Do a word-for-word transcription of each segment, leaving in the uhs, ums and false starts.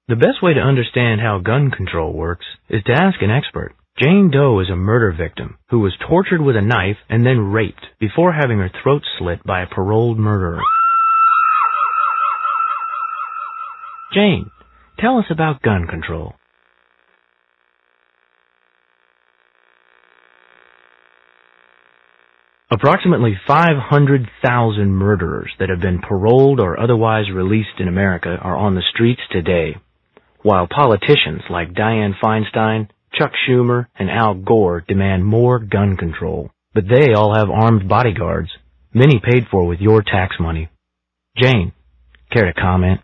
The best way to understand how gun control works is to ask an expert. Jane Doe is a murder victim who was tortured with a knife and then raped before having her throat slit by a paroled murderer. Jane, tell us about gun control. Approximately five hundred thousand murderers that have been paroled or otherwise released in America are on the streets today, while politicians like Dianne Feinstein, Chuck Schumer, and Al Gore demand more gun control. But they all have armed bodyguards, many paid for with your tax money. Jane, care to comment?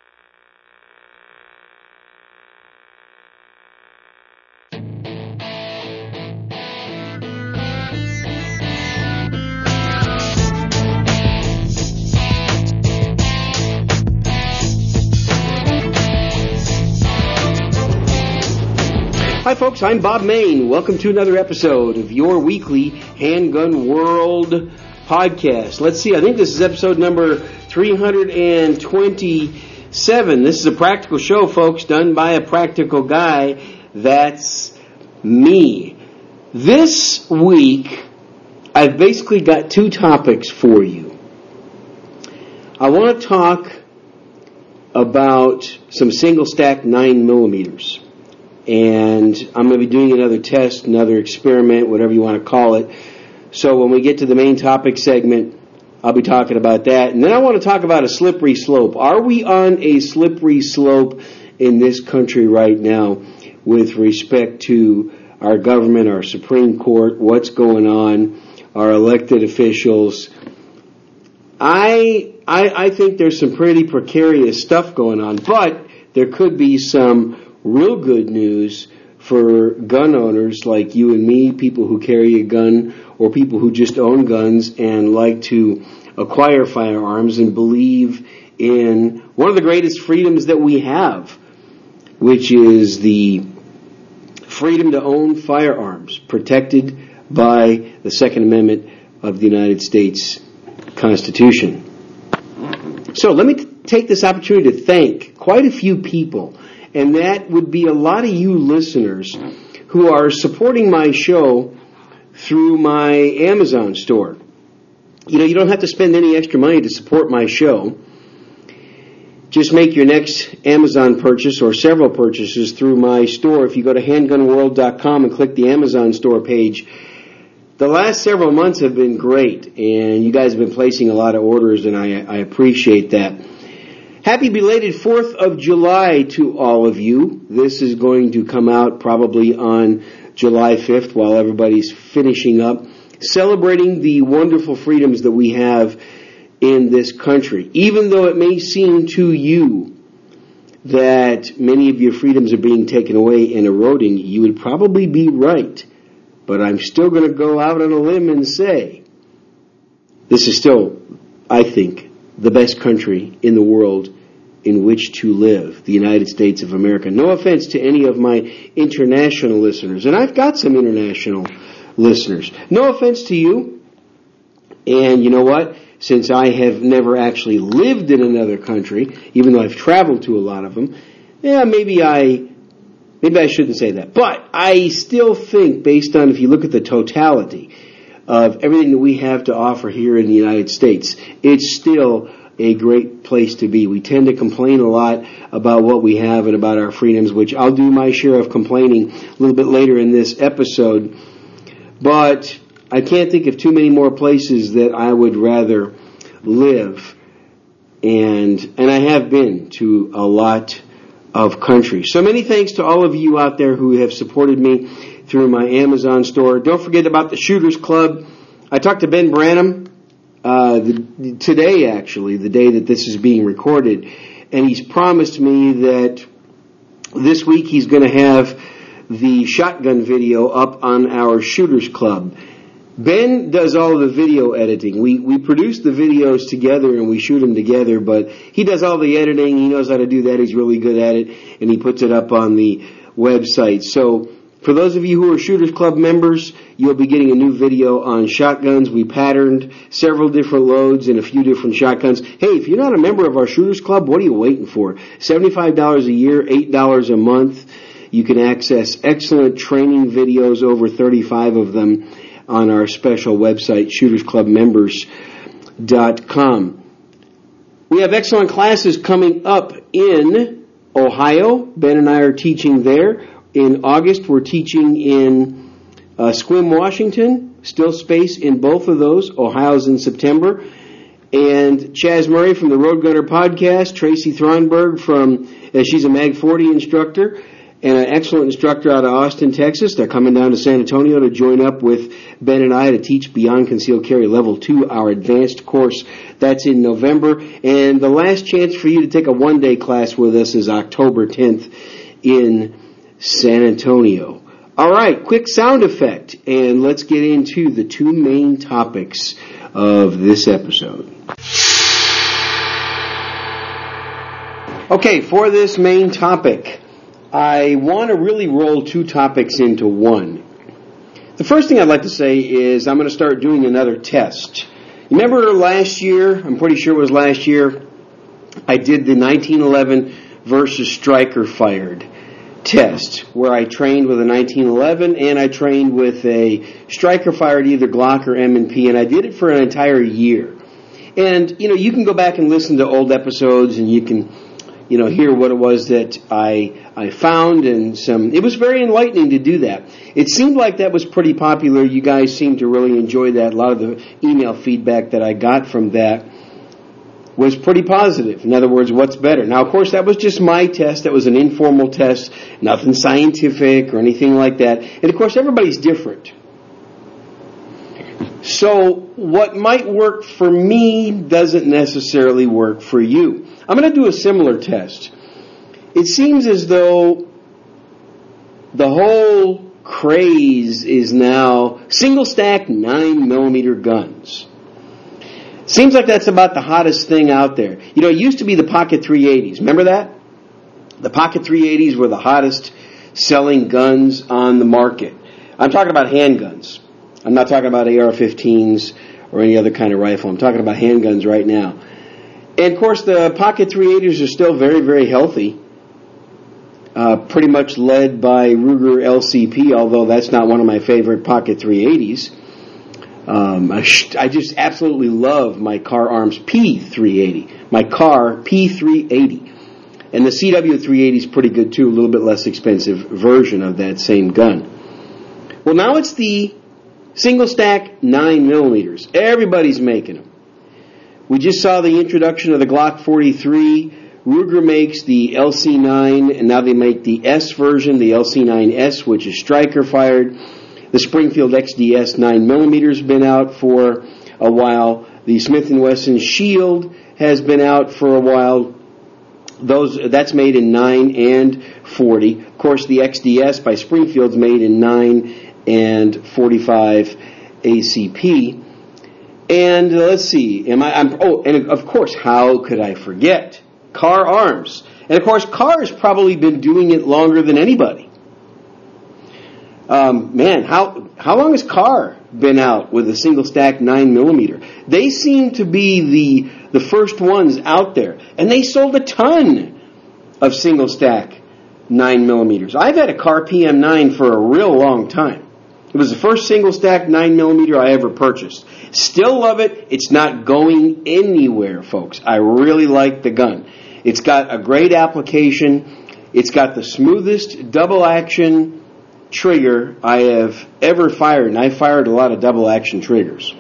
Hi folks, I'm Bob Main. Welcome to another episode of your weekly Handgun World podcast. Let's see, I think this is episode number three hundred twenty-seven. This is a practical show, folks, done by a practical guy. That's me. This week, I've basically got two topics for you. I want to talk about some single stack nine millimeters. And I'm going to be doing another test, another experiment, whatever you want to call it. So when we get to the main topic segment, I'll be talking about that. And then I want to talk about a slippery slope. Are we on a slippery slope in this country right now with respect to our government, our Supreme Court, what's going on, our elected officials? I, I, I think there's some pretty precarious stuff going on, but there could be some real good news for gun owners like you and me, people who carry a gun, or people who just own guns and like to acquire firearms and believe in one of the greatest freedoms that we have, which is the freedom to own firearms, protected by the Second Amendment of the United States Constitution. So let me t- take this opportunity to thank quite a few people. And that would be a lot of you listeners who are supporting my show through my Amazon store. You know, you don't have to spend any extra money to support my show. Just make your next Amazon purchase or several purchases through my store. If you go to handgun world dot com and click the Amazon store page, the last several months have been great, and you guys have been placing a lot of orders, and I, I appreciate that. Happy belated fourth of July to all of you. This is going to come out probably on July fifth while everybody's finishing up, celebrating the wonderful freedoms that we have in this country. Even though it may seem to you that many of your freedoms are being taken away and eroding, you would probably be right. But I'm still going to go out on a limb and say this is still, I think, the best country in the world in which to live, the United States of America. No offense to any of my international listeners, and I've got some international listeners. No offense to you. And you know what? Since I have never actually lived in another country, even though I've traveled to a lot of them, yeah, maybe I, maybe I shouldn't say that. But I still think, based on if you look at the totality of everything that we have to offer here in the United States, it's still a great place to be. We tend to complain a lot about what we have and about our freedoms, which I'll do my share of complaining a little bit later in this episode. But I can't think of too many more places that I would rather live. And, and I have been to a lot of countries. So many thanks to all of you out there who have supported me through my Amazon store. Don't forget about the Shooters Club. I talked to Ben Branham uh, the, today, actually, the day that this is being recorded, and he's promised me that this week he's going to have the shotgun video up on our Shooters Club. Ben does all of the video editing. We we produce the videos together and we shoot them together, but he does all the editing. He knows how to do that. He's really good at it, and he puts it up on the website. So For those of you who are Shooters Club members, you'll be getting a new video on shotguns. We patterned several different loads and a few different shotguns. Hey, if you're not a member of our Shooters Club, what are you waiting for? seventy-five dollars a year, eight dollars a month. You can access excellent training videos, over thirty-five of them, on our special website, shooters club members dot com. We have excellent classes coming up in Ohio. Ben and I are teaching there. In August, we're teaching in uh, Sequim, Washington. Still space in both of those. Ohio's in September. And Chaz Murray from the Road Gunner podcast, Tracy Thronberg from, uh, she's a Mag forty instructor, and an excellent instructor out of Austin, Texas. They're coming down to San Antonio to join up with Ben and I to teach Beyond Concealed Carry Level two, our advanced course. That's in November. And the last chance for you to take a one-day class with us is October tenth in San Antonio. All right, quick sound effect, and let's get into the two main topics of this episode. Okay, for this main topic, I want to really roll two topics into one. The first thing I'd like to say is I'm going to start doing another test. Remember last year, I'm pretty sure it was last year, I did the nineteen eleven versus striker fired test, where I trained with a nineteen eleven and I trained with a striker fired, either Glock or M and P, and I did it for an entire year. And, you know, you can go back and listen to old episodes and you can, you know, hear what it was that I I found, and some, it was very enlightening to do that. It seemed like that was pretty popular. You guys seemed to really enjoy that. A lot of the email feedback that I got from that was pretty positive. In other words, what's better? Now, of course, that was just my test. That was an informal test, nothing scientific or anything like that. And, of course, everybody's different. So what might work for me doesn't necessarily work for you. I'm going to do a similar test. It seems as though the whole craze is now single stack nine millimeter guns. Seems like that's about the hottest thing out there. You know, it used to be the Pocket three eighties. Remember that? The Pocket three eighties were the hottest selling guns on the market. I'm talking about handguns. I'm not talking about A R fifteens or any other kind of rifle. I'm talking about handguns right now. And, of course, the Pocket three eighties are still very, very healthy. Uh, pretty much led by Ruger L C P, although that's not one of my favorite Pocket three eighties. Um, I, sh- I just absolutely love my Car Arms P three eighty. My Car P three eighty. And the C W three eighty is pretty good, too, a little bit less expensive version of that same gun. Well, now it's the single stack nine millimeters. Everybody's making them. We just saw the introduction of the Glock forty-three. Ruger makes the L C nine, and now they make the S version, the L C nine S, which is striker fired. The Springfield X D S nine millimeter has been out for a while. The Smith and Wesson Shield has been out for a while. Those that's made in nine and forty. Of course, the X D S by Springfield's made in nine and forty-five A C P. And uh, let's see, am I? I'm, oh, and of course, how could I forget? Car Arms. And of course, Car has probably been doing it longer than anybody. Um, man, how how long has Car been out with a single stack nine millimeter? They seem to be the the first ones out there, and they sold a ton of single stack nine millimeters. I've had a Car P M nine for a real long time. It was the first single stack nine millimeter I ever purchased. Still love it. It's not going anywhere, folks. I really like the gun. It's got a great application. It's got the smoothest double action trigger I have ever fired, and I fired a lot of double action triggers.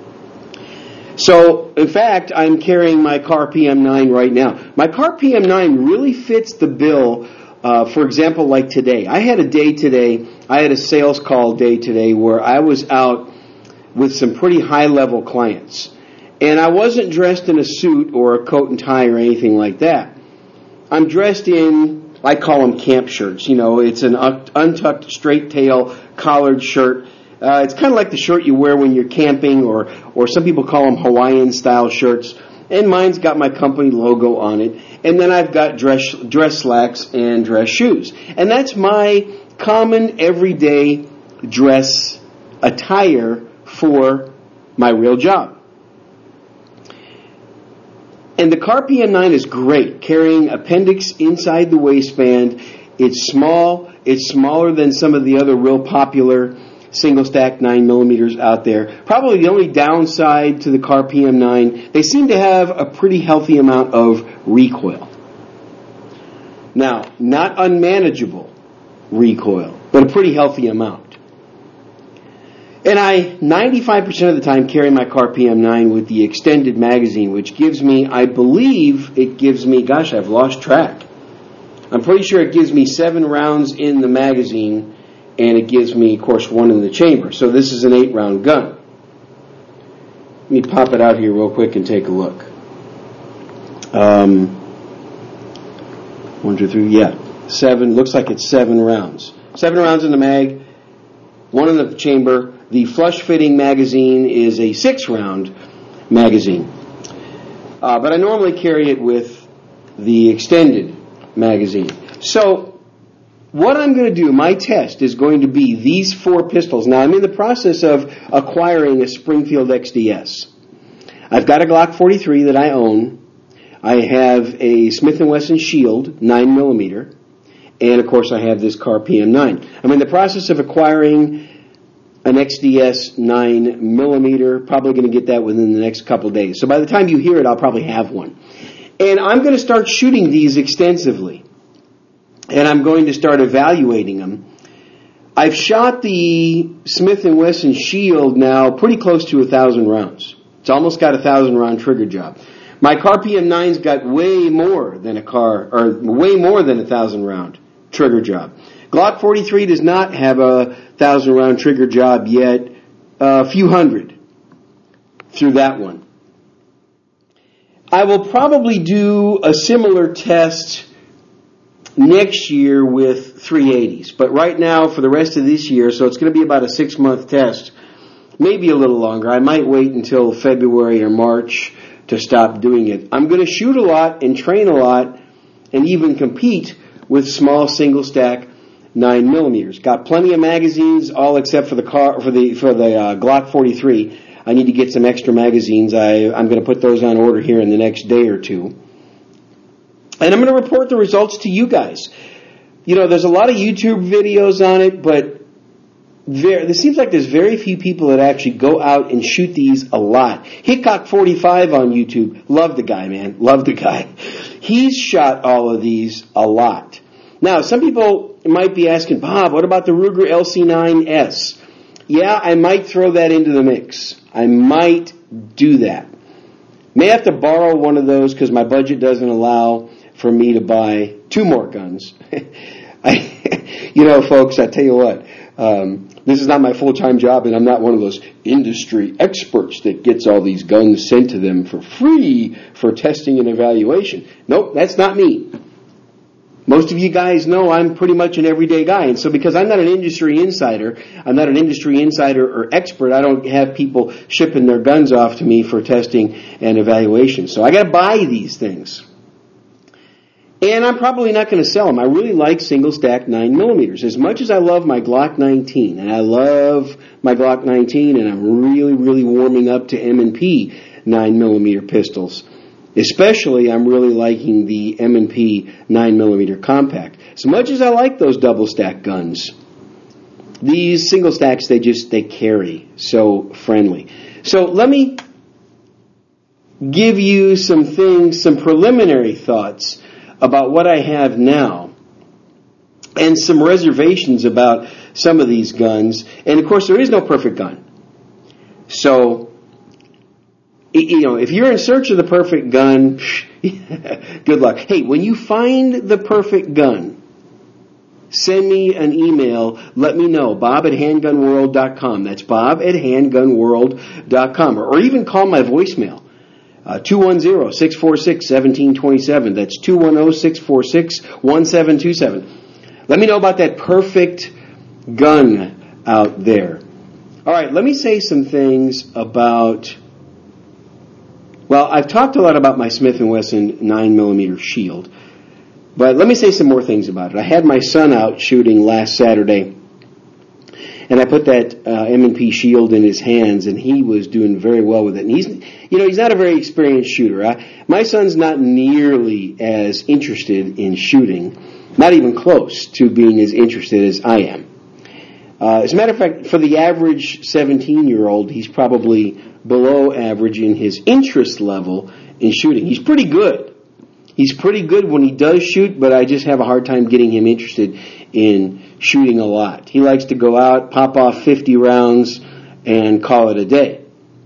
So, in fact, I'm carrying my Car P M nine right now. My Car P M nine really fits the bill. Uh, for example, like today. I had a day today, I had a sales call day today where I was out with some pretty high-level clients. And I wasn't dressed in a suit or a coat and tie or anything like that. I'm dressed in, I call them camp shirts. You know, it's an untucked, straight-tail collared shirt. Uh, it's kind of like the shirt you wear when you're camping, or, or some people call them Hawaiian-style shirts. And mine's got my company logo on it. And then I've got dress dress slacks and dress shoes. And that's my common, everyday dress attire for my real job. And the Car P M nine is great, carrying appendix inside the waistband. It's small. It's smaller than some of the other real popular single stack nine millimeters out there. Probably the only downside to the Car P M nine, they seem to have a pretty healthy amount of recoil. Now, not unmanageable recoil, but a pretty healthy amount. And I, ninety-five percent of the time, carry my Car P M nine with the extended magazine, which gives me, I believe it gives me, gosh, I've lost track. I'm pretty sure it gives me seven rounds in the magazine, and it gives me, of course, one in the chamber. So this is an eight-round gun. Let me pop it out here real quick and take a look. Um, one, two, three, yeah. Seven, looks like it's seven rounds. Seven rounds in the mag, one in the chamber. The flush-fitting magazine is a six-round magazine. Uh, but I normally carry it with the extended magazine. So what I'm going to do, my test is going to be these four pistols. Now, I'm in the process of acquiring a Springfield X D S. I've got a Glock forty-three that I own. I have a Smith and Wesson Shield nine millimeter. And, of course, I have this Car P M nine. I'm in the process of acquiring an X D S nine millimeter. Probably going to get that within the next couple days. So by the time you hear it, I'll probably have one. And I'm going to start shooting these extensively. And I'm going to start evaluating them. I've shot the Smith and Wesson Shield now pretty close to a thousand rounds. It's almost got a thousand round trigger job. My Car P M nine's got way more than a car, or way more than a thousand round trigger job. Glock forty-three does not have a thousand round trigger job yet, a few hundred through that one. I will probably do a similar test next year with three eighties, but right now for the rest of this year, so it's going to be about a six month test, maybe a little longer. I might wait until February or March to stop doing it. I'm going to shoot a lot and train a lot and even compete with small single stack nine millimeters. Got plenty of magazines, all except for the car for the for the uh, Glock forty-three. I need to get some extra magazines. I I'm going to put those on order here in the next day or two, and I'm going to report the results to you guys. You know, there's a lot of YouTube videos on it, but there, there seems like there's very few people that actually go out and shoot these a lot. Hickok forty-five on YouTube, love the guy, man, love the guy. He's shot all of these a lot. Now, some people might be asking, Bob, what about the Ruger L C nine S? Yeah, I might throw that into the mix. I might do that. May have to borrow one of those because my budget doesn't allow for me to buy two more guns. I, you know, folks, I tell you what, um, this is not my full-time job, and I'm not one of those industry experts that gets all these guns sent to them for free for testing and evaluation. Nope, that's not me. Most of you guys know I'm pretty much an everyday guy, and so because I'm not an industry insider, I'm not an industry insider or expert, I don't have people shipping their guns off to me for testing and evaluation. So I got to buy these things. And I'm probably not going to sell them. I really like single stack nine millimeters. As much as I love my Glock nineteen, and I love my Glock nineteen, and I'm really, really warming up to M and P nine millimeter pistols. Especially, I'm really liking the M and P nine millimeter compact. As much as I like those double stack guns, these single stacks, they just, they carry so friendly. So let me give you some things, some preliminary thoughts about what I have now and some reservations about some of these guns. And of course, there is no perfect gun. So, you know, if you're in search of the perfect gun, good luck. Hey, when you find the perfect gun, send me an email. Let me know. Bob at handgun world dot com. That's Bob at handgun world dot com. Or, or even call my voicemail. Uh, two one zero, six four six, one seven two seven. That's two one zero, six four six, one seven two seven. Let me know about that perfect gun out there. All right, let me say some things about... Well, I've talked a lot about my Smith and Wesson nine millimeter Shield. But let me say some more things about it. I had my son out shooting last Saturday, and I put that uh, M and P Shield in his hands, and he was doing very well with it. And he's, you know, he's not a very experienced shooter. I, my son's not nearly as interested in shooting, not even close to being as interested as I am. Uh, as a matter of fact, for the average seventeen-year-old, he's probably below average in his interest level in shooting. He's pretty good. He's pretty good when he does shoot, but I just have a hard time getting him interested in shooting a lot. He likes to go out, pop off fifty rounds, and call it a day.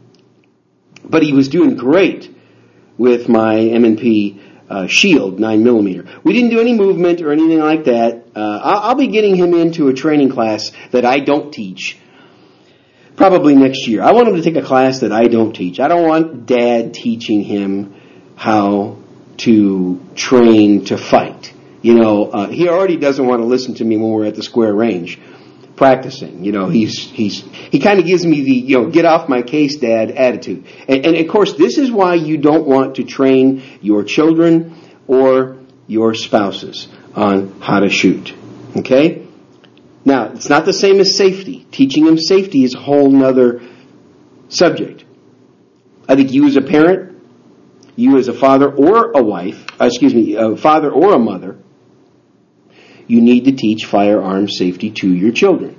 But he was doing great with my M and P uh, Shield nine millimeter. We didn't do any movement or anything like that. Uh, I'll, I'll be getting him into a training class that I don't teach probably next year. I want him to take a class that I don't teach. I don't want Dad teaching him how to train to fight. You know, uh, he already doesn't want to listen to me when we're at the square range practicing. You know, he's he's he kind of gives me the, you know, get off my case, Dad attitude. And, and of course, this is why you don't want to train your children or your spouses on how to shoot. Okay? Now, it's not the same as safety. Teaching them safety is a whole nother subject. I think you as a parent, you as a father or a wife, uh, excuse me, a father or a mother, you need to teach firearm safety to your children.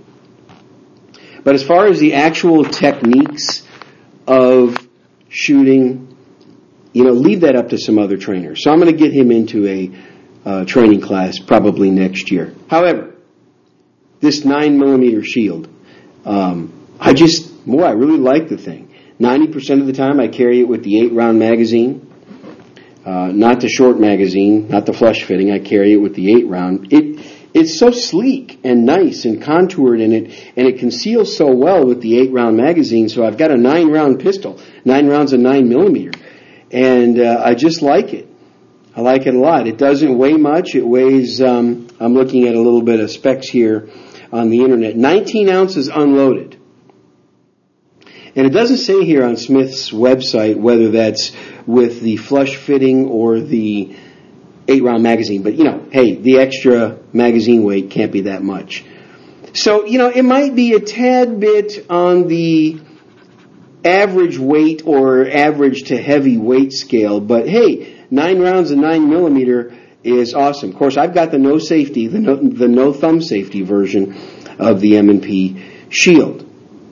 But as far as the actual techniques of shooting, you know, leave that up to some other trainers. So I'm going to get him into a uh, training class probably next year. However, this nine millimeter Shield, um, I just, boy, I really like the thing. ninety percent of the time I carry it with the eight round magazine. Uh, not the short magazine, not the flush fitting. I carry it with the eight round. It it's so sleek and nice and contoured, and it and it conceals so well with the eight round magazine. So I've got a nine round pistol, nine rounds of nine millimeter, and uh, I just like it. I like it a lot. It doesn't weigh much. It weighs. Um, I'm looking at a little bit of specs here on the internet. nineteen ounces unloaded. And it doesn't say here on Smith's website whether that's with the flush fitting or the eight round magazine. But, you know, hey, the extra magazine weight can't be that much. So, you know, it might be a tad bit on the average weight or average to heavy weight scale. But, hey, nine rounds of nine millimeter is awesome. Of course, I've got the no safety, the no, the no thumb safety version of the M and P Shield.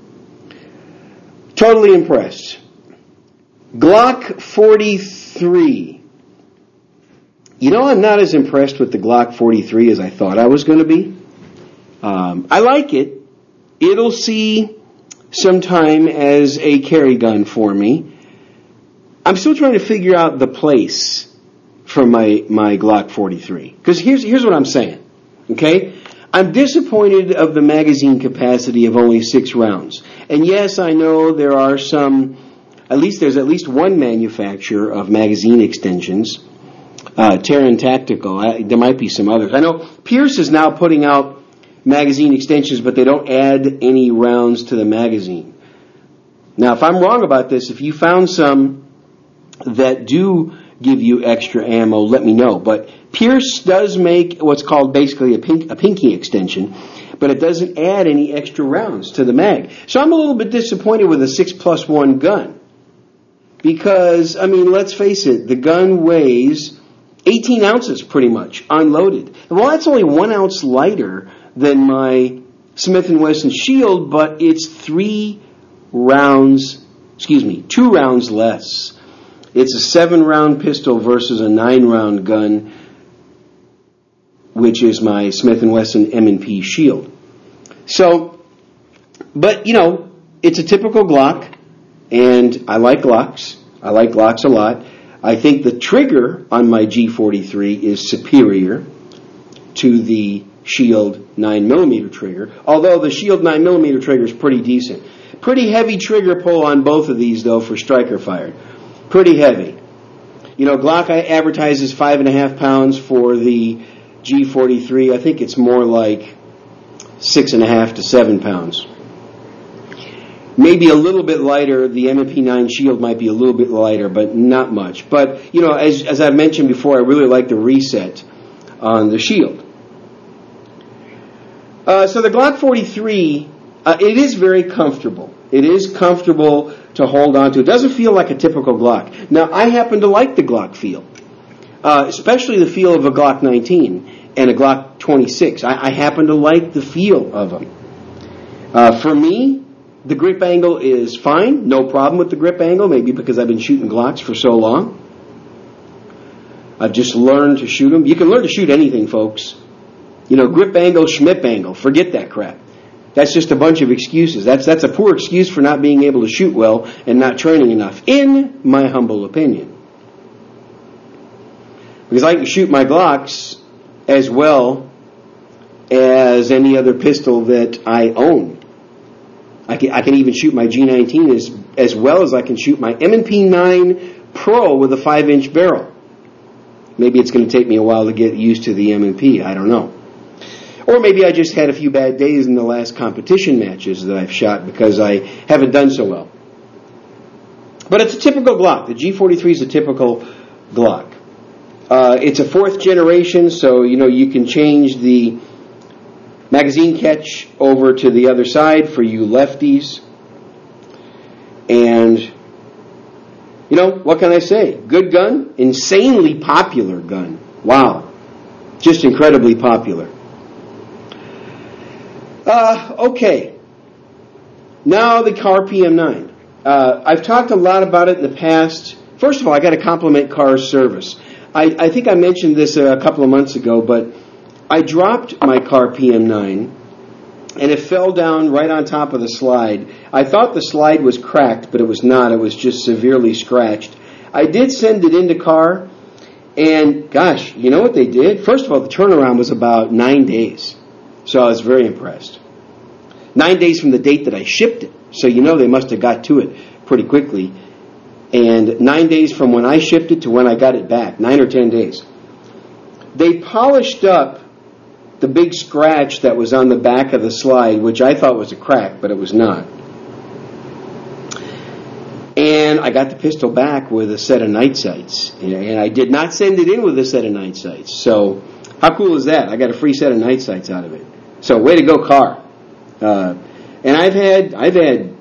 Totally impressed. Glock forty-three. You know, I'm not as impressed with the Glock forty-three as I thought I was going to be. Um, I like it. It'll see some time as a carry gun for me. I'm still trying to figure out the place for my, my Glock forty-three. Because here's, here's what I'm saying. Okay? I'm disappointed of the magazine capacity of only six rounds. And yes, I know there are some, at least there's at least one manufacturer of magazine extensions, uh, Terran Tactical. I, there might be some others. I know Pierce is now putting out magazine extensions, but they don't add any rounds to the magazine. Now, if I'm wrong about this, if you found some that do give you extra ammo, let me know. But Pierce does make what's called basically a, pink, a pinky extension, but it doesn't add any extra rounds to the mag. So I'm a little bit disappointed with a six plus one gun. Because, I mean, let's face it, the gun weighs eighteen ounces pretty much, unloaded. Well, that's only one ounce lighter than my Smith and Wesson Shield, but it's three rounds, excuse me, two rounds less. It's a seven round pistol versus a nine round gun, which is my Smith and Wesson M and P Shield. So, but, you know, it's a typical Glock, and I like Glocks. I like Glocks a lot. I think the trigger on my G forty-three is superior to the Shield nine millimeter trigger, although the Shield nine millimeter trigger is pretty decent. Pretty heavy trigger pull on both of these, though, for striker fired. Pretty heavy. You know, Glock advertises five and a half pounds for the G forty-three. I think it's more like six and a half to seven pounds. Maybe a little bit lighter. The M and P nine Shield might be a little bit lighter, but not much. But, you know, as as I've mentioned before, I really like the reset on the shield. Uh, so the Glock forty-three, uh, it is very comfortable. It is comfortable to hold on to. It doesn't feel like a typical Glock. Now, I happen to like the Glock feel, uh, especially the feel of a Glock nineteen and a Glock twenty-six. I, I happen to like the feel of them. Uh, for me, the grip angle is fine. No problem with the grip angle, maybe because I've been shooting Glocks for so long. I've just learned to shoot them. You can learn to shoot anything, folks. You know, grip angle, schmip angle. Forget that crap. That's just a bunch of excuses. That's that's a poor excuse for not being able to shoot well and not training enough, in my humble opinion. Because I can shoot my Glocks as well as any other pistol that I own. I can, I can even shoot my G nineteen as, as well as I can shoot my M and P nine Pro with a five inch barrel. Maybe it's going to take me a while to get used to the M and P. I don't know. Or maybe I just had a few bad days in the last competition matches that I've shot because I haven't done so well. But it's a typical Glock. The G forty-three is a typical Glock. Uh, it's a fourth generation, so you know you can change the magazine catch over to the other side for you lefties. And, you know, what can I say? Good gun, insanely popular gun. Wow. Just incredibly popular. Uh, okay. Now the Car P M nine. Uh, I've talked a lot about it in the past. First of all, I got to compliment Car's service. I, I think I mentioned this a couple of months ago, but I dropped my Car P M nine and it fell down right on top of the slide. I thought the slide was cracked, but it was not. It was just severely scratched. I did send it into Car, and gosh, you know what they did? First of all, the turnaround was about nine days. So I was very impressed. Nine days from the date that I shipped it. So you know they must have got to it pretty quickly. And nine days from when I shipped it to when I got it back. Nine or ten days. They polished up the big scratch that was on the back of the slide, which I thought was a crack, but it was not. And I got the pistol back with a set of night sights. And I did not send it in with a set of night sights. So how cool is that? I got a free set of night sights out of it. So way to go, Car. Uh, and I've had I've had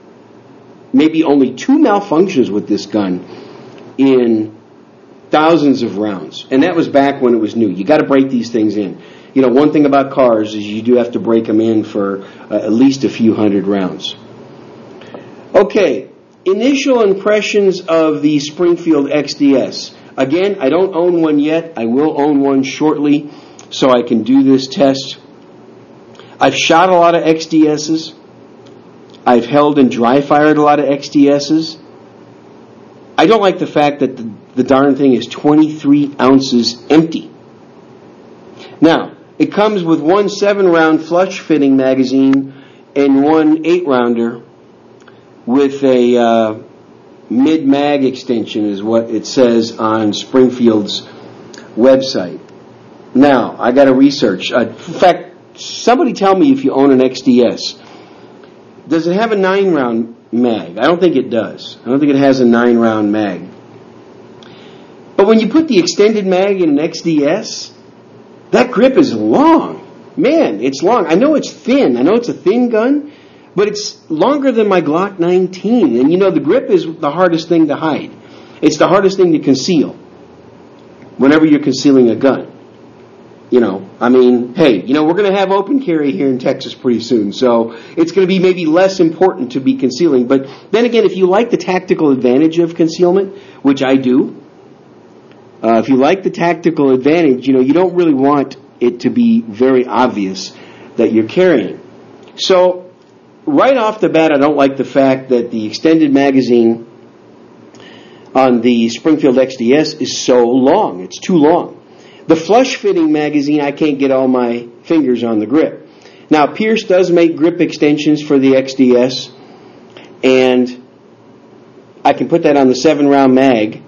maybe only two malfunctions with this gun in thousands of rounds. And that was back when it was new. You got to break these things in. You know, one thing about cars is you do have to break them in for uh, at least a few hundred rounds. Okay, initial impressions of the Springfield X D S. Again, I don't own one yet. I will own one shortly so I can do this test. I've shot a lot of X D S's. I've held and dry fired a lot of X D S's. I don't like the fact that the, the darn thing is twenty-three ounces empty. Now, it comes with one seven round flush fitting magazine and one eight rounder with a uh, mid-mag extension is what it says on Springfield's website. Now, I got to research. Uh, in fact, somebody tell me if you own an X D S. Does it have a nine round mag? I don't think it does. I don't think it has a nine round mag. But when you put the extended mag in an X D S, that grip is long. Man, it's long. I know it's thin. I know it's a thin gun, but it's longer than my Glock nineteen. And you know, the grip is the hardest thing to hide. It's the hardest thing to conceal whenever you're concealing a gun. You know, I mean, hey, you know, we're going to have open carry here in Texas pretty soon, so it's going to be maybe less important to be concealing. But then again, if you like the tactical advantage of concealment, which I do, uh, if you like the tactical advantage, you know, you don't really want it to be very obvious that you're carrying. So, right off the bat, I don't like the fact that the extended magazine on the Springfield X D S is so long. It's too long. The flush-fitting magazine, I can't get all my fingers on the grip. Now, Pierce does make grip extensions for the X D S, and I can put that on the seven round mag,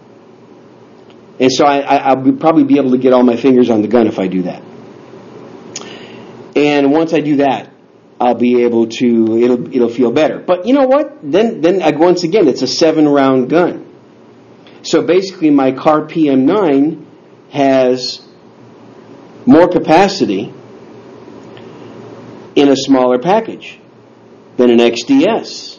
and so I, I, I'll probably be able to get all my fingers on the gun if I do that. And once I do that, I'll be able to, it'll it'll feel better. But you know what? Then, then once again, it's a seven round gun. So basically, my Car P M nine has more capacity in a smaller package than an X D S.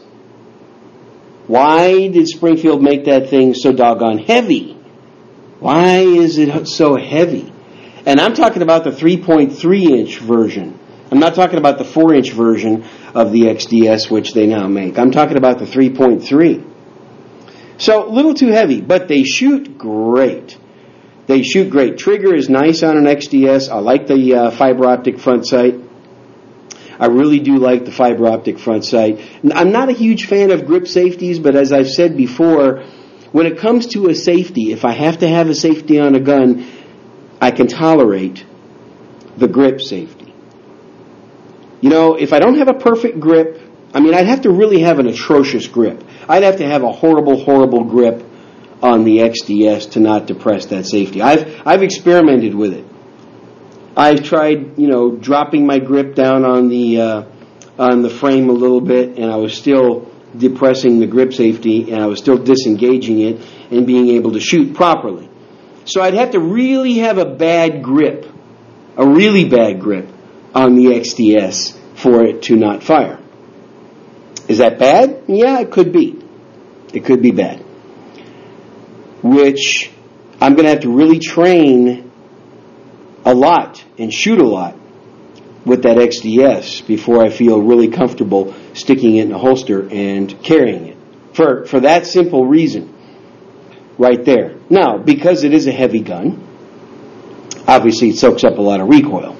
Why did Springfield make that thing so doggone heavy? Why is it so heavy? And I'm talking about the three point three inch version. I'm not talking about the four inch version of the X D S, which they now make. I'm talking about the three point three. So, a little too heavy, but they shoot great. They shoot great. Trigger is nice on an X D S. I like the uh, fiber optic front sight. I really do like the fiber optic front sight. I'm not a huge fan of grip safeties, but as I've said before, when it comes to a safety, if I have to have a safety on a gun, I can tolerate the grip safety. You know, if I don't have a perfect grip, I mean, I'd have to really have an atrocious grip. I'd have to have a horrible, horrible grip on the X D S to not depress that safety. I've I've experimented with it. I've tried, you know, dropping my grip down on the uh, on the frame a little bit, and I was still depressing the grip safety, and I was still disengaging it and being able to shoot properly. So I'd have to really have a bad grip, a really bad grip on the X D S for it to not fire. Is that bad? Yeah, it could be. It could be bad. Which I'm going to have to really train a lot and shoot a lot with that X D S before I feel really comfortable sticking it in a holster and carrying it. For for that simple reason, right there. Now, because it is a heavy gun, obviously it soaks up a lot of recoil.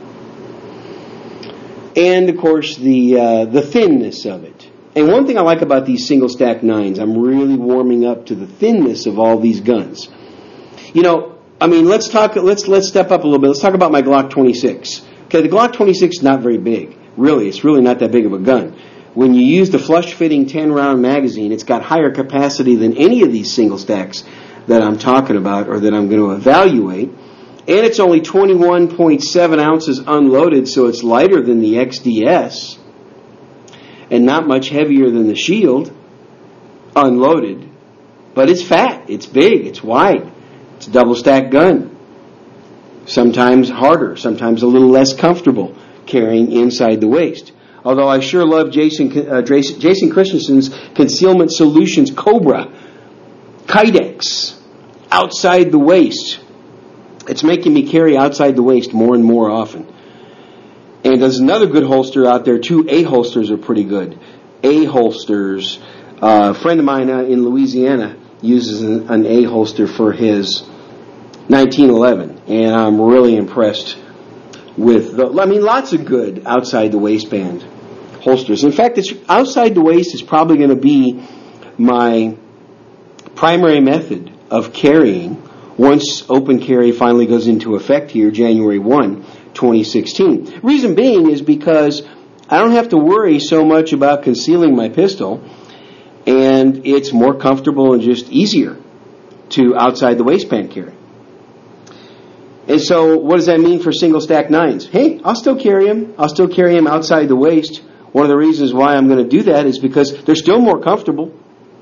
And, of course, the uh, the thinness of it. And one thing I like about these single stack nines, I'm really warming up to the thinness of all these guns. You know, I mean, let's talk. Let's let's step up a little bit. Let's talk about my Glock twenty-six. Okay, the Glock twenty-six is not very big. Really, it's really not that big of a gun. When you use the flush-fitting ten-round magazine, it's got higher capacity than any of these single stacks that I'm talking about or that I'm going to evaluate. And it's only twenty-one point seven ounces unloaded, so it's lighter than the X D S and not much heavier than the Shield unloaded. But it's fat, it's big, it's wide. It's a double-stack gun. Sometimes harder, sometimes a little less comfortable carrying inside the waist. Although I sure love Jason uh, Jason Christensen's Concealment Solutions Cobra Kydex outside the waist. It's making me carry outside the waist more and more often. And there's another good holster out there too. A holsters are pretty good. A holsters. Uh, a friend of mine uh, in Louisiana uses an, an A holster for his nineteen eleven, and I'm really impressed with the, I mean, lots of good outside the waistband holsters. In fact, it's outside the waist is probably going to be my primary method of carrying once open carry finally goes into effect here January first, twenty sixteen. Reason being is because I don't have to worry so much about concealing my pistol, and it's more comfortable and just easier to outside the waistband carry. And so what does that mean for single stack nines? Hey, I'll still carry them. I'll still carry them outside the waist. One of the reasons why I'm going to do that is because they're still more comfortable,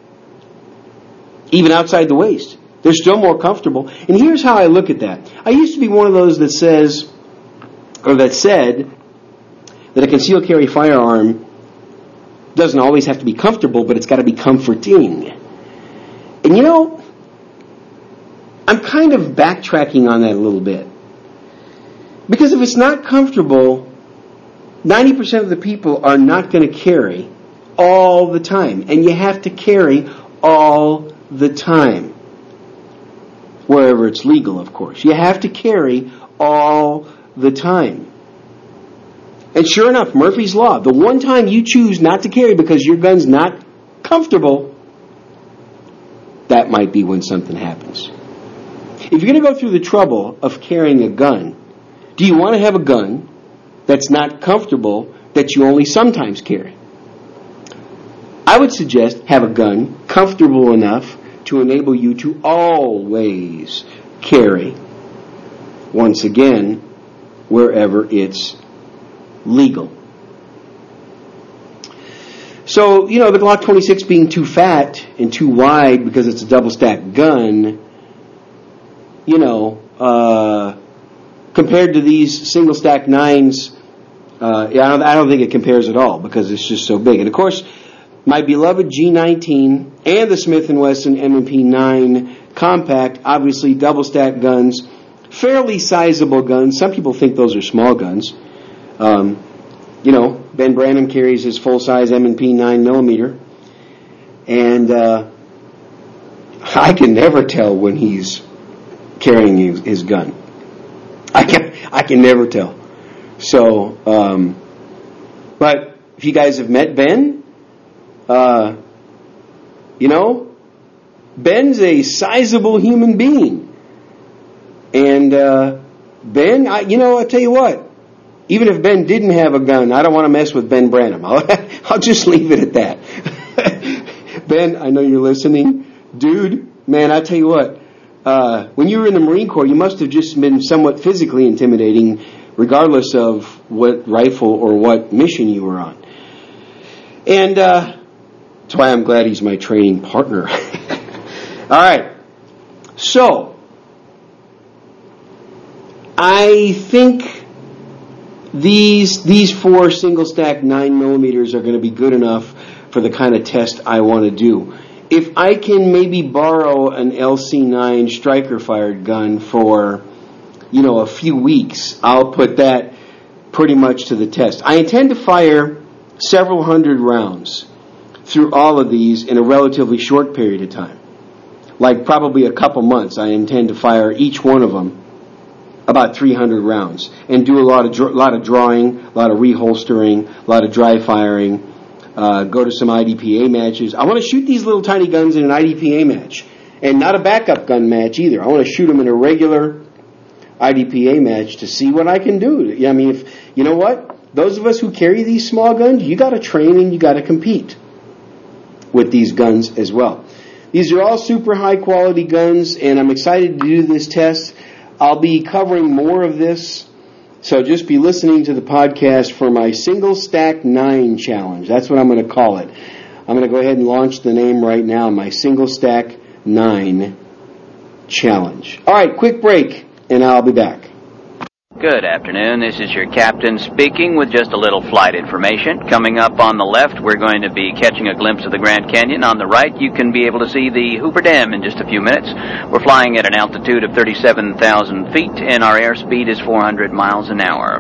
even outside the waist. They're still more comfortable. And here's how I look at that. I used to be one of those that says, or that said, that a concealed carry firearm doesn't always have to be comfortable, but it's got to be comforting. And you know, I'm kind of backtracking on that a little bit. Because if it's not comfortable, ninety percent of the people are not going to carry all the time. And you have to carry all the time. Wherever it's legal, of course. You have to carry all the time. And sure enough, Murphy's Law, the one time you choose not to carry because your gun's not comfortable, that might be when something happens. If you're going to go through the trouble of carrying a gun, do you want to have a gun that's not comfortable that you only sometimes carry? I would suggest have a gun comfortable enough to enable you to always carry, once again, wherever it's legal. So, you know, the Glock twenty-six being too fat and too wide because it's a double-stack gun, you know, uh, compared to these single stack nines, uh, yeah, I don't, I don't think it compares at all because it's just so big. And of course, my beloved G nineteen and the Smith and Wesson M and P nine compact, obviously double stack guns, fairly sizable guns. Some people think those are small guns. Um, you know, Ben Branam carries his full size M and P nine millimeter, and uh, I can never tell when he's carrying his, his gun. I can I can never tell. So, um, but if you guys have met Ben, uh, you know, Ben's a sizable human being, and uh, Ben, I, you know, I tell you what, even if Ben didn't have a gun, I don't want to mess with Ben Branam. I'll, I'll just leave it at that. Ben, I know you're listening, dude. Man, I tell you what. Uh, when you were in the Marine Corps, you must have just been somewhat physically intimidating, regardless of what rifle or what mission you were on. And uh, that's why I'm glad he's my training partner. All right. So, I think these these four single stack nine millimeters are going to be good enough for the kind of test I want to do. If I can maybe borrow an L C nine striker-fired gun for, you know, a few weeks, I'll put that pretty much to the test. I intend to fire several hundred rounds through all of these in a relatively short period of time. Like probably a couple months, I intend to fire each one of them about three hundred rounds and do a lot of, dr- lot of drawing, a lot of reholstering, a lot of dry firing. Uh, go to some I D P A matches. I want to shoot these little tiny guns in an I D P A match. And not a backup gun match either. I want to shoot them in a regular I D P A match to see what I can do. I mean, if you know what? Those of us who carry these small guns, you got to train and you got to compete with these guns as well. These are all super high quality guns, and I'm excited to do this test. I'll be covering more of this. So just be listening to the podcast for my single stack nine challenge. That's what I'm going to call it. I'm going to go ahead and launch the name right now, my single stack nine challenge. All right, quick break, and I'll be back. Good afternoon. This is your captain speaking with just a little flight information. Coming up on the left, we're going to be catching a glimpse of the Grand Canyon. On the right, you can be able to see the Hoover Dam in just a few minutes. We're flying at an altitude of thirty-seven thousand feet, and our airspeed is four hundred miles an hour.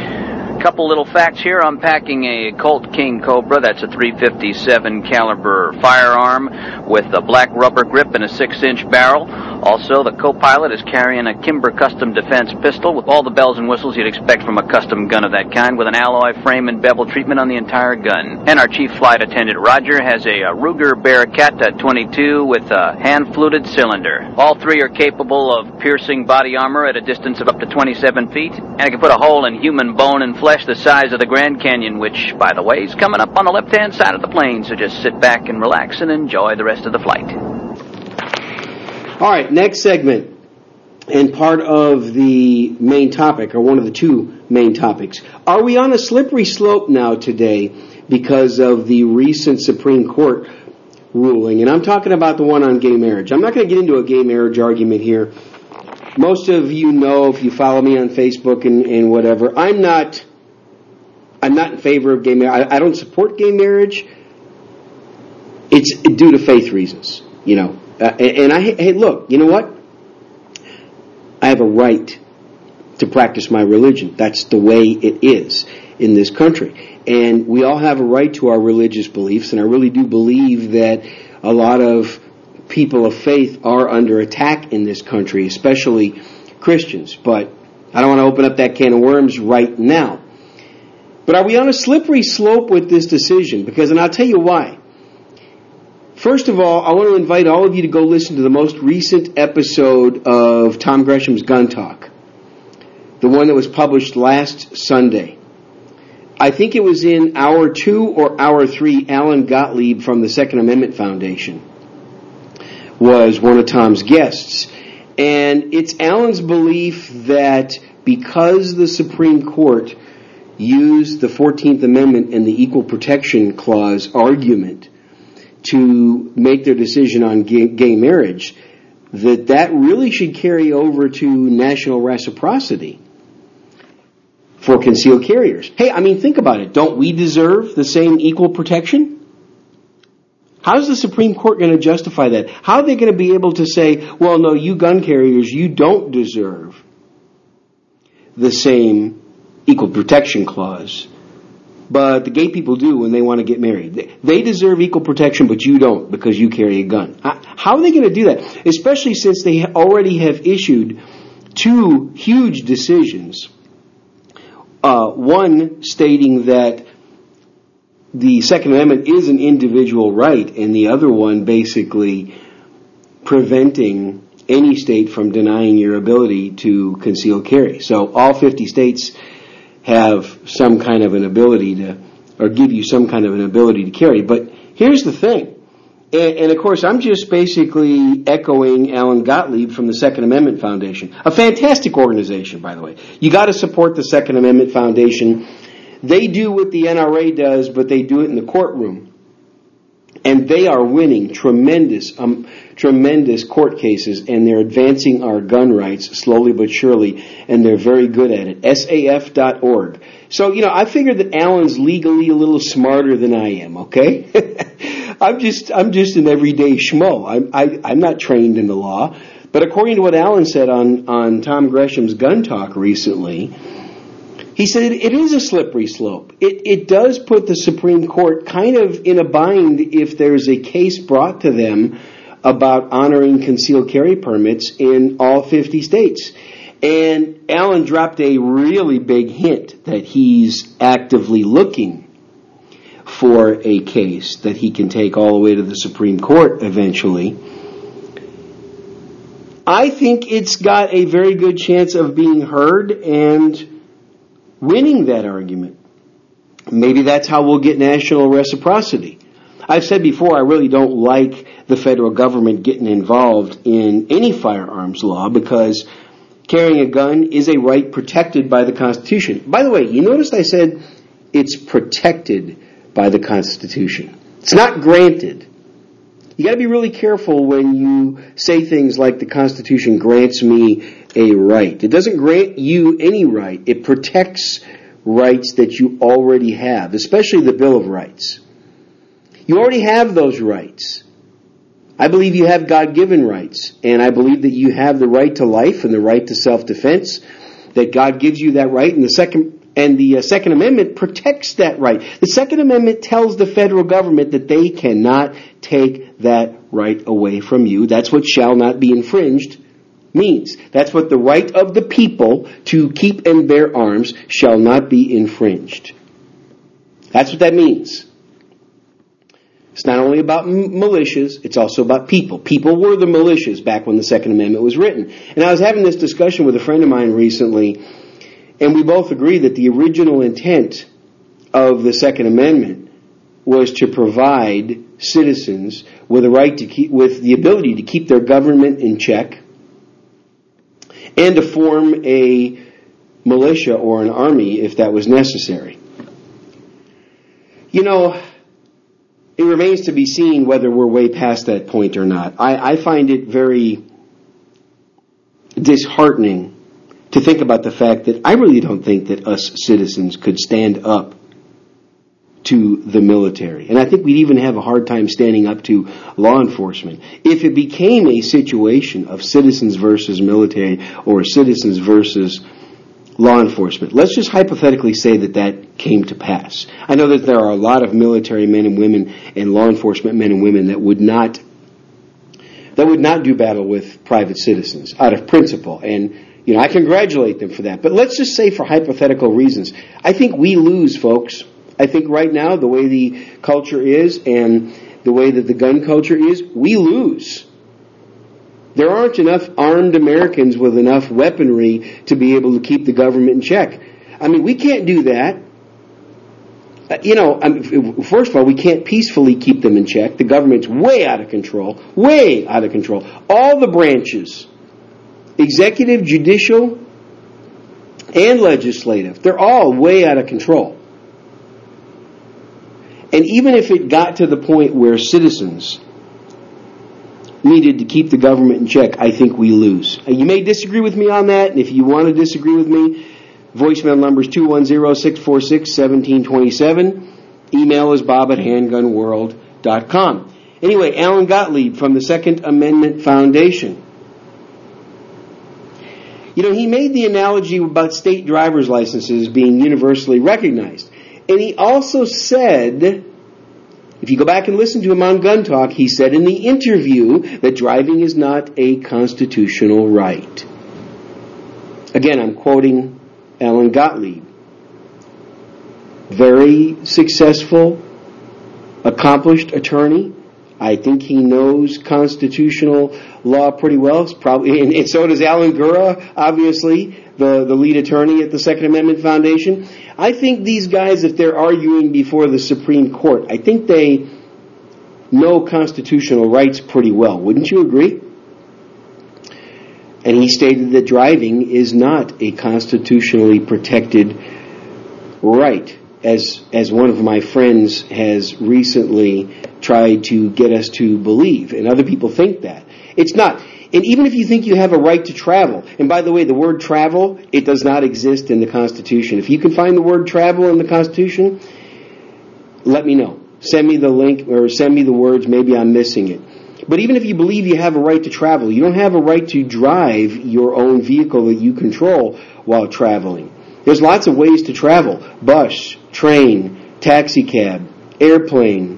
Couple little facts here. I'm packing a Colt King Cobra. That's a three fifty-seven caliber firearm with a black rubber grip and a six inch barrel. Also, the co-pilot is carrying a Kimber Custom Defense pistol with all the bells and whistles you'd expect from a custom gun of that kind, with an alloy frame and bevel treatment on the entire gun. And our chief flight attendant, Roger, has a, a Ruger Bearcat twenty-two with a hand-fluted cylinder. All three are capable of piercing body armor at a distance of up to twenty-seven feet, and it can put a hole in human bone and flesh the size of the Grand Canyon, which, by the way, is coming up on the left-hand side of the plane, so just sit back and relax and enjoy the rest of the flight. All right, next segment, and part of the main topic, or one of the two main topics. Are we on a slippery slope now today because of the recent Supreme Court ruling? And I'm talking about the one on gay marriage. I'm not going to get into a gay marriage argument here. Most of you know, if you follow me on Facebook and, and whatever, I'm not... I'm not in favor of gay marriage. I, I don't support gay marriage. It's due to faith reasons, you know. Uh, and, and I, hey, look, you know what? I have a right to practice my religion. That's the way it is in this country. And we all have a right to our religious beliefs, and I really do believe that a lot of people of faith are under attack in this country, especially Christians. But I don't want to open up that can of worms right now. But are we on a slippery slope with this decision? Because, and I'll tell you why. First of all, I want to invite all of you to go listen to the most recent episode of Tom Gresham's Gun Talk, the one that was published last Sunday. I think it was in hour two or hour three, Alan Gottlieb from the Second Amendment Foundation was one of Tom's guests. And it's Alan's belief that because the Supreme Court used the fourteenth Amendment and the Equal Protection Clause argument to make their decision on gay, gay marriage, that that really should carry over to national reciprocity. for concealed carriers. Hey, I mean, think about it. Don't we deserve the same equal protection? How's the Supreme Court going to justify that? How are they going to be able to say, well, no, you gun carriers, you don't deserve the same equal protection clause, but the gay people do when they want to get married. They deserve equal protection, but you don't because you carry a gun. How are they going to do that? Especially since they already have issued two huge decisions. Uh, one stating that the Second Amendment is an individual right, and the other one basically preventing any state from denying your ability to conceal carry. So all fifty states have some kind of an ability to, or give you some kind of an ability to carry. But here's the thing, and, and of course I'm just basically echoing Alan Gottlieb from the Second Amendment Foundation, a fantastic organization, by the way. You got to support the Second Amendment Foundation. They do what the N R A does, but they do it in the courtroom. And they are winning tremendous, um, tremendous court cases, and they're advancing our gun rights slowly but surely, and they're very good at it. S A F dot org. So, you know, I figured that Alan's legally a little smarter than I am, okay? I'm just, I'm just an everyday schmo. I'm, I, I'm not trained in the law. But according to what Alan said on, on Tom Gresham's Gun Talk recently, he said it is a slippery slope. It, it does put the Supreme Court kind of in a bind if there's a case brought to them about honoring concealed carry permits in all fifty states. And Alan dropped a really big hint that he's actively looking for a case that he can take all the way to the Supreme Court eventually. I think it's got a very good chance of being heard and winning that argument. Maybe that's how we'll get national reciprocity. I've said before, I really don't like the federal government getting involved in any firearms law because carrying a gun is a right protected by the Constitution. By the way, you noticed I said it's protected by the Constitution. It's not granted. You got to be really careful when you say things like the Constitution grants me a right. It doesn't grant you any right. It protects rights that you already have, especially the Bill of Rights. You already have those rights. I believe you have God-given rights, and I believe that you have the right to life and the right to self-defense, that God gives you that right, and the second and the uh, Second Amendment protects that right. The Second Amendment tells the federal government that they cannot take that right away from you. That's what shall not be infringed means. That's what the right of the people to keep and bear arms shall not be infringed. That's what that means. It's not only about militias, it's also about people. People were the militias back when the Second Amendment was written. And I was having this discussion with a friend of mine recently, and we both agreed that the original intent of the Second Amendment was to provide citizens with a right to keep, with the ability to keep their government in check, and to form a militia or an army if that was necessary. You know, it remains to be seen whether we're way past that point or not. I, I find it very disheartening to think about the fact that I really don't think that us citizens could stand up to the military. And I think we'd even have a hard time standing up to law enforcement. If it became a situation of citizens versus military or citizens versus law enforcement, let's just hypothetically say that that came to pass. I know that there are a lot of military men and women and law enforcement men and women that would not that would not do battle with private citizens out of principle. And you know, I congratulate them for that. But let's just say for hypothetical reasons, I think we lose, folks. I think right now, the way the culture is and the way that the gun culture is, we lose. There aren't enough armed Americans with enough weaponry to be able to keep the government in check. I mean, we can't do that. Uh, you know, I mean, first of all, we can't peacefully keep them in check. The government's way out of control. Way out of control. All the branches, executive, judicial, and legislative, they're all way out of control. And even if it got to the point where citizens needed to keep the government in check, I think we lose. You may disagree with me on that, and if you want to disagree with me, Voicemail number is two one zero, six four six, one seven two seven. Email is bob at handgun world dot com. Anyway, Alan Gottlieb from the Second Amendment Foundation. You know, he made the analogy about state driver's licenses being universally recognized. And he also said, if you go back and listen to him on Gun Talk, he said in the interview that driving is not a constitutional right. Again, I'm quoting Alan Gottlieb. Very successful, accomplished attorney. I think he knows constitutional law pretty well. It's probably, and, and so does Alan Gura, obviously, the, the lead attorney at the Second Amendment Foundation. I think these guys, if they're arguing before the Supreme Court, I think they know constitutional rights pretty well. Wouldn't you agree? And he stated that driving is not a constitutionally protected right, as as one of my friends has recently tried to get us to believe, and other people think that. It's not. And even if you think you have a right to travel, and by the way, the word travel, it does not exist in the Constitution. If you can find the word travel in the Constitution, let me know. Send me the link or send me the words. Maybe I'm missing it. But even if you believe you have a right to travel, you don't have a right to drive your own vehicle that you control while traveling. There's lots of ways to travel. Bus, train, taxi cab, airplane.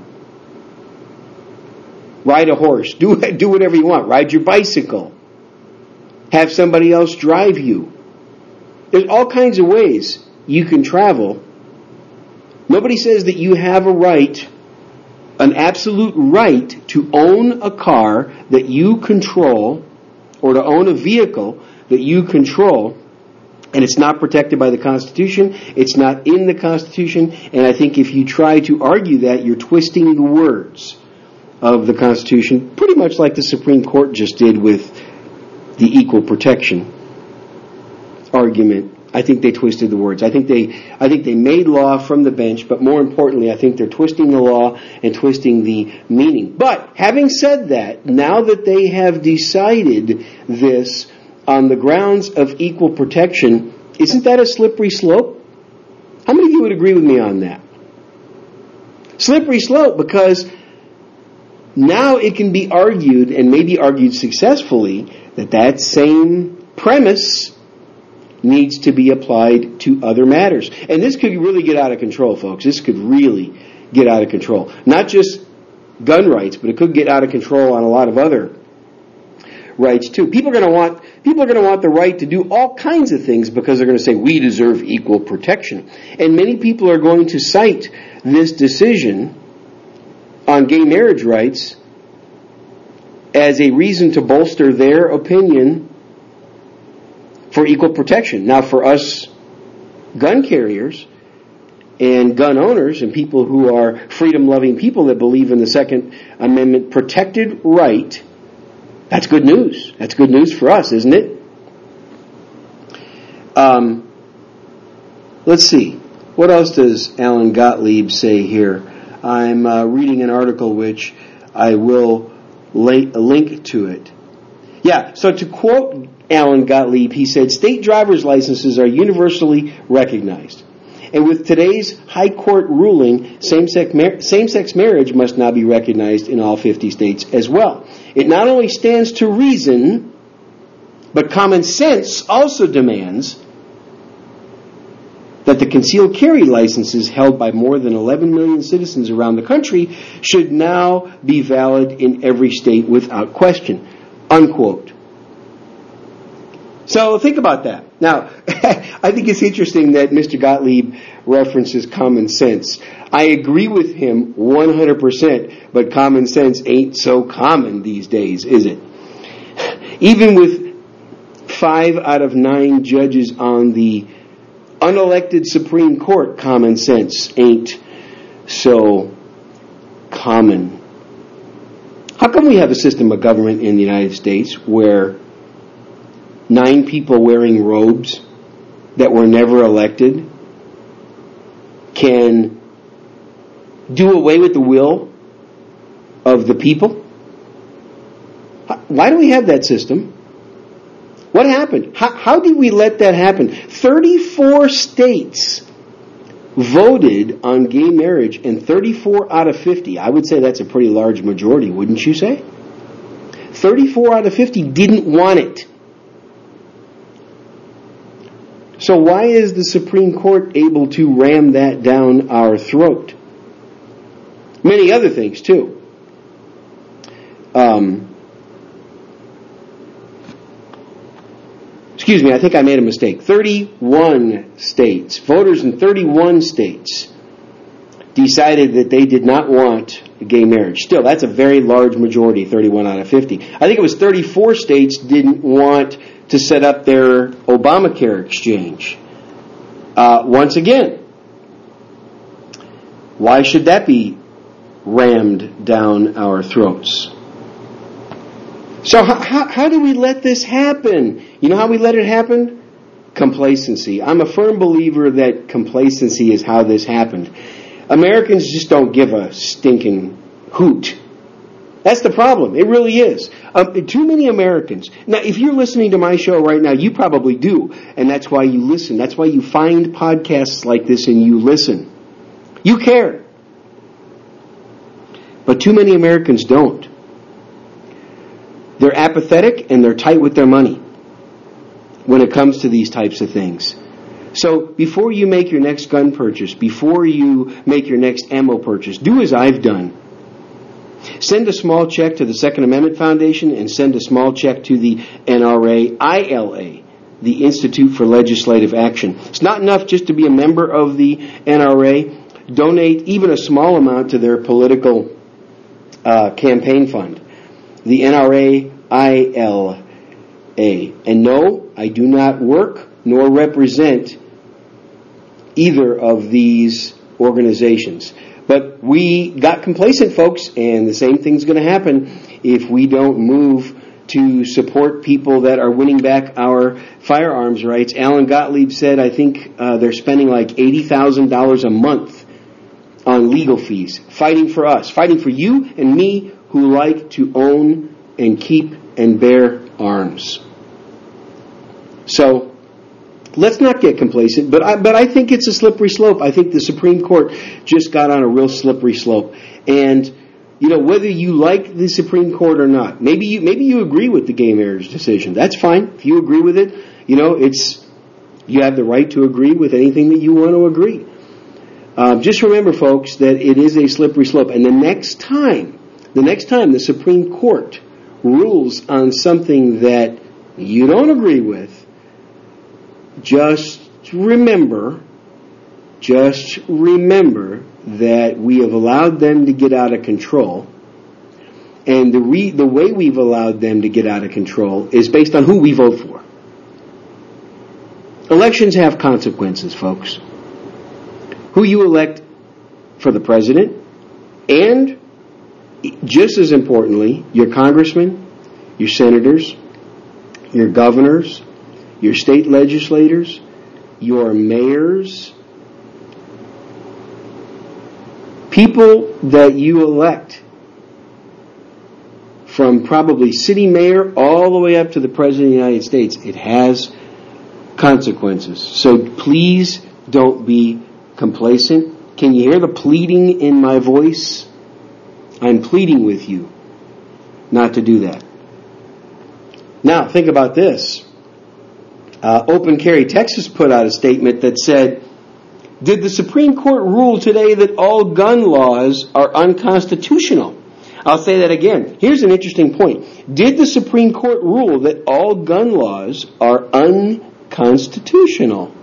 Ride a horse. Do, do whatever you want. Ride your bicycle. Have somebody else drive you. There's all kinds of ways you can travel. Nobody says that you have a right, an absolute right, to own a car that you control, or to own a vehicle that you control, and it's not protected by the Constitution. It's not in the Constitution. And I think if you try to argue that, you're twisting the words of the Constitution, pretty much like the Supreme Court just did with the equal protection argument. I think they twisted the words. I think they I think they made law from the bench, but more importantly, I think they're twisting the law and twisting the meaning. But having said that, now that they have decided this on the grounds of equal protection, isn't that a slippery slope? How many of you would agree with me on that? Slippery slope, because now it can be argued, and maybe argued successfully, that that same premise needs to be applied to other matters. And this could really get out of control, folks. This could really get out of control. Not just gun rights, but it could get out of control on a lot of other rights too. People are going to want people are going to want the right to do all kinds of things because they're going to say we deserve equal protection. And many people are going to cite this decision on gay marriage rights as a reason to bolster their opinion for equal protection. Now, for us gun carriers and gun owners and people who are freedom-loving people that believe in the Second Amendment protected right, that's good news. That's good news for us, isn't it? Um, let's see. What else does Alan Gottlieb say here? I'm uh, reading an article which I will lay, link to it. Yeah, so to quote Alan Gottlieb, he said, state driver's licenses are universally recognized. And with today's high court ruling, same-sex, mar- same-sex marriage must now be recognized in all fifty states as well. It not only stands to reason, but common sense also demands that the concealed carry licenses held by more than eleven million citizens around the country should now be valid in every state without question. Unquote. So think about that. Now, I think it's interesting that Mister Gottlieb references common sense. I agree with him one hundred percent, but common sense ain't so common these days, is it? Even with five out of nine judges on the unelected Supreme Court, common sense ain't so common. How come we have a system of government in the United States where nine people wearing robes that were never elected can do away with the will of the people? Why do we have that system? What happened? How, how did we let that happen? thirty-four states voted on gay marriage, and thirty-four out of fifty, I would say that's a pretty large majority, wouldn't you say? thirty-four out of fifty didn't want it. So why is the Supreme Court able to ram that down our throat? Many other things, too. Um, excuse me, I think I made a mistake. thirty-one states, voters in thirty-one states decided that they did not want gay marriage. Still, that's a very large majority, thirty-one out of fifty. I think it was thirty-four states didn't want to set up their Obamacare exchange. Uh, once again, why should that be rammed down our throats? So how, how, how do we let this happen? You know how we let it happen? Complacency. I'm a firm believer that complacency is how this happened. Americans just don't give a stinking hoot. That's the problem. It really is. Um, too many Americans. Now, if you're listening to my show right now, you probably do. And that's why you listen. That's why you find podcasts like this and you listen. You care. But too many Americans don't. They're apathetic and they're tight with their money when it comes to these types of things. So before you make your next gun purchase, before you make your next ammo purchase, do as I've done. Send a small check to the Second Amendment Foundation and send a small check to the N R A I L A, the Institute for Legislative Action. It's not enough just to be a member of the N R A. Donate even a small amount to their political uh, campaign fund, the N R A I L A. And no, I do not work nor represent either of these organizations. But we got complacent, folks, and the same thing's going to happen if we don't move to support people that are winning back our firearms rights. Alan Gottlieb said, I think uh, they're spending like eighty thousand dollars a month on legal fees, fighting for us, fighting for you and me who like to own and keep and bear arms. So let's not get complacent, but I, but I think it's a slippery slope. I think the Supreme Court just got on a real slippery slope. And, you know, whether you like the Supreme Court or not, maybe you maybe you agree with the gay marriage decision. That's fine. If you agree with it, you know, it's you have the right to agree with anything that you want to agree. Um, just remember, folks, that it is a slippery slope. And the next time, the next time the Supreme Court rules on something that you don't agree with, just remember, just remember that we have allowed them to get out of control. And the re- the way we've allowed them to get out of control is based on who we vote for. Elections have consequences, folks. Who you elect for the president, and just as importantly, your congressmen, your senators, your governors, your state legislators, your mayors, people that you elect, from probably city mayor all the way up to the President of the United States, it has consequences. So please don't be complacent. Can you hear the pleading in my voice? I'm pleading with you not to do that. Now, think about this. Uh, Open Carry Texas put out a statement that said, did the Supreme Court rule today that all gun laws are unconstitutional? I'll say that again. Here's an interesting point. Did the Supreme Court rule that all gun laws are unconstitutional?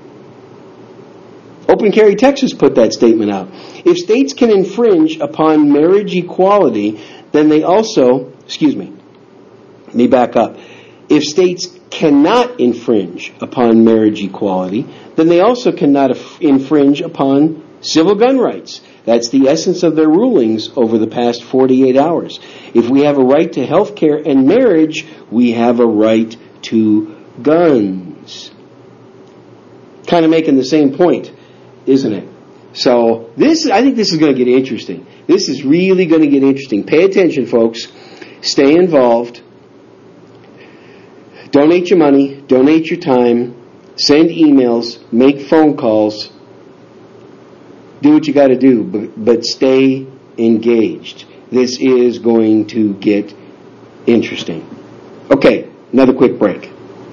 Open Carry Texas put that statement out. If states can infringe upon marriage equality, then they also, excuse me, let me back up. If states cannot infringe upon marriage equality, then they also cannot infringe upon civil gun rights. That's the essence of their rulings over the past forty-eight hours. If we have a right to health care and marriage, we have a right to guns. Kind of making the same point, isn't it? So this, I think this is going to get interesting. This is really going to get interesting. Pay attention, folks. Stay involved. Donate your money, donate your time, send emails, make phone calls. Do what you got to do, but, but stay engaged. This is going to get interesting. Okay, another quick break.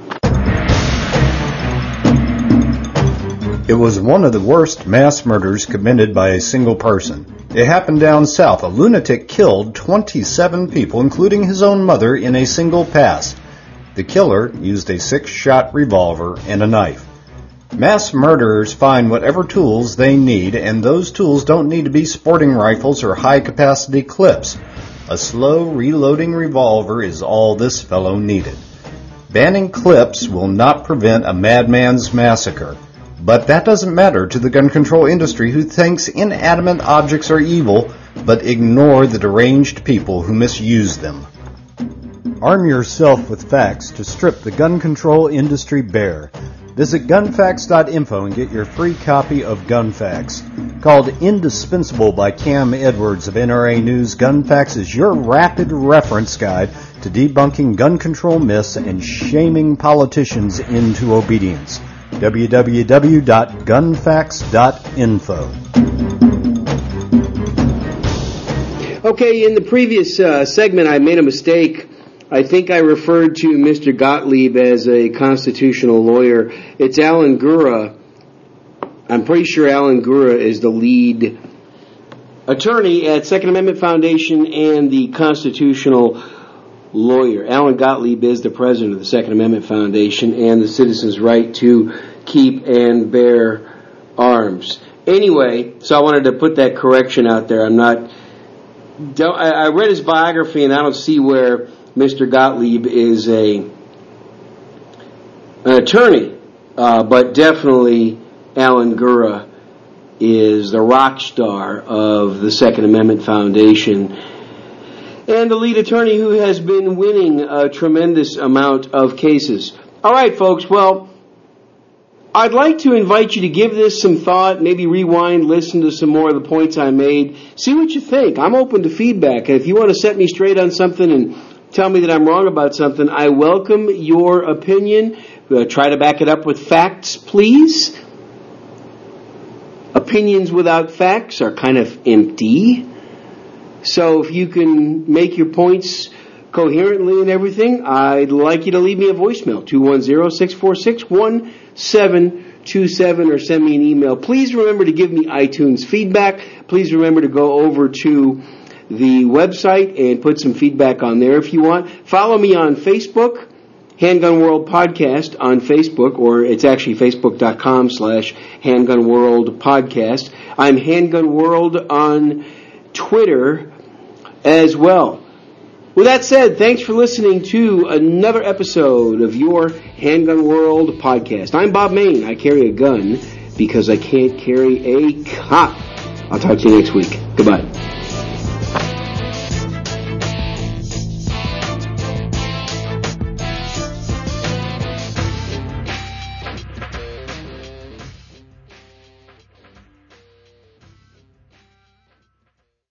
It was one of the worst mass murders committed by a single person. It happened down south. A lunatic killed twenty-seven people, including his own mother, in a single pass. The killer used a six-shot revolver and a knife. Mass murderers find whatever tools they need, and those tools don't need to be sporting rifles or high-capacity clips. A slow reloading revolver is all this fellow needed. Banning clips will not prevent a madman's massacre. But that doesn't matter to the gun control industry, who thinks inanimate objects are evil, but ignore the deranged people who misuse them. Arm yourself with facts to strip the gun control industry bare. Visit gun facts dot info and get your free copy of Gun Facts. Called indispensable by Cam Edwards of N R A News, Gun Facts is your rapid reference guide to debunking gun control myths and shaming politicians into obedience. w w w dot gun facts dot info. Okay, in the previous uh, segment, I made a mistake. I think I referred to Mister Gottlieb as a constitutional lawyer. It's Alan Gura. I'm pretty sure Alan Gura is the lead attorney at Second Amendment Foundation and the constitutional lawyer. Alan Gottlieb is the president of the Second Amendment Foundation and the Citizens' Right to Keep and Bear Arms. Anyway, so I wanted to put that correction out there. I'm not... Don't, I read his biography, and I don't see where Mister Gottlieb is a an attorney, uh, but definitely Alan Gura is the rock star of the Second Amendment Foundation and the lead attorney who has been winning a tremendous amount of cases. All right, folks, well, I'd like to invite you to give this some thought, maybe rewind, listen to some more of the points I made, see what you think. I'm open to feedback, and if you want to set me straight on something and tell me that I'm wrong about something, I welcome your opinion. Uh, try to back it up with facts, please. Opinions without facts are kind of empty. So if you can make your points coherently and everything, I'd like you to leave me a voicemail, two one zero, six four six, one seven two seven, or send me an email. Please remember to give me iTunes feedback. Please remember to go over to the website and put some feedback on there if you want. Follow me on Facebook, Handgun World Podcast on Facebook, or it's actually facebook.com slash Handgun World Podcast. I'm Handgun World on Twitter as well. With that said, thanks for listening to another episode of your Handgun World Podcast. I'm Bob Main. I carry a gun because I can't carry a cop. I'll talk to you next week. Goodbye.